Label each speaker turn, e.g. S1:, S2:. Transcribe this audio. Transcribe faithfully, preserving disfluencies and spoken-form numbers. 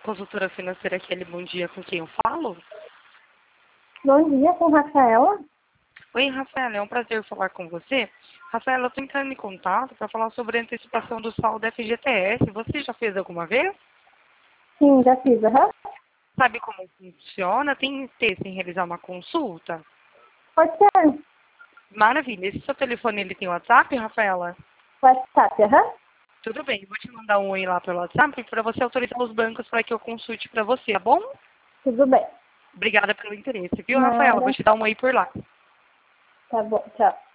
S1: consultora financeira Kelly, bom dia, com quem eu falo?
S2: Bom dia, com Rafaela.
S1: Oi, Rafaela, é um prazer falar com você. Rafaela, eu estou entrando em contato para falar sobre a antecipação do saldo F G T S. Você já fez alguma vez?
S2: Sim, já fiz, aham.
S1: Sabe como funciona? Tem interesse em realizar uma consulta?
S2: Pode ser.
S1: Maravilha. Esse seu telefone, ele tem WhatsApp, Rafaela?
S2: WhatsApp, aham.
S1: Tudo bem, eu vou te mandar um oi lá pelo WhatsApp para você autorizar os bancos para que eu consulte para você, tá bom?
S2: Tudo bem.
S1: Obrigada pelo interesse, viu, Rafaela? Vou
S2: Nada.
S1: te dar um oi por lá.
S2: Tá bom, tchau.